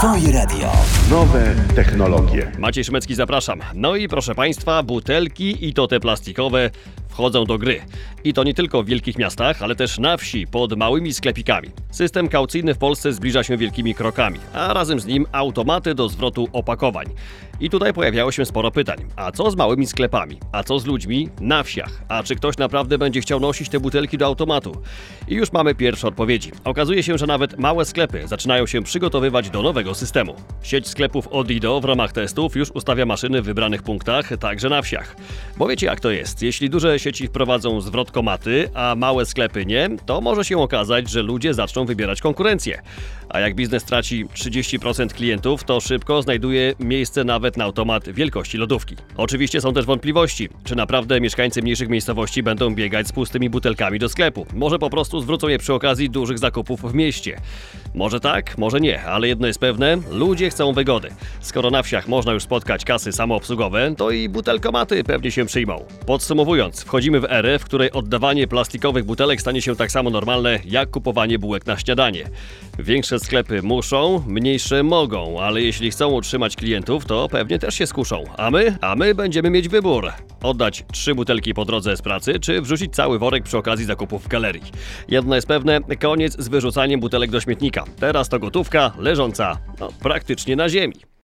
Twoje radio. Nowe technologie. Maciej Szymecki, zapraszam. No i proszę Państwa, butelki i to te plastikowe wchodzą do gry. I to nie tylko w wielkich miastach, ale też na wsi, pod małymi sklepikami. System kaucyjny w Polsce zbliża się wielkimi krokami, a razem z nim automaty do zwrotu opakowań. I tutaj pojawiało się sporo pytań. A co z małymi sklepami? A co z ludźmi na wsiach? A czy ktoś naprawdę będzie chciał nosić te butelki do automatu? I już mamy pierwsze odpowiedzi. Okazuje się, że nawet małe sklepy zaczynają się przygotowywać do nowego systemu. Sieć sklepów Odido w ramach testów już ustawia maszyny w wybranych punktach, także na wsiach. Bo wiecie jak to jest, jeśli duże sieci wprowadzą zwrotkomaty, a małe sklepy nie, to może się okazać, że ludzie zaczną wybierać konkurencję. A jak biznes traci 30% klientów, to szybko znajduje miejsce nawet na automat wielkości lodówki. Oczywiście są też wątpliwości, czy naprawdę mieszkańcy mniejszych miejscowości będą biegać z pustymi butelkami do sklepu. Może po prostu zwrócą je przy okazji dużych zakupów w mieście. Może tak, może nie, ale jedno jest pewne, ludzie chcą wygody. Skoro na wsiach można już spotkać kasy samoobsługowe, to i butelkomaty pewnie się przyjmą. Podsumowując, wchodzimy w erę, w której oddawanie plastikowych butelek stanie się tak samo normalne, jak kupowanie bułek na śniadanie. Większe sklepy muszą, mniejsze mogą, ale jeśli chcą utrzymać klientów, to pewnie też się skuszą. A my będziemy mieć wybór. Oddać 3 butelki po drodze z pracy, czy wrzucić cały worek przy okazji zakupów w galerii. Jedno jest pewne, koniec z wyrzucaniem butelek do śmietnika. Teraz to gotówka leżąca praktycznie na ziemi.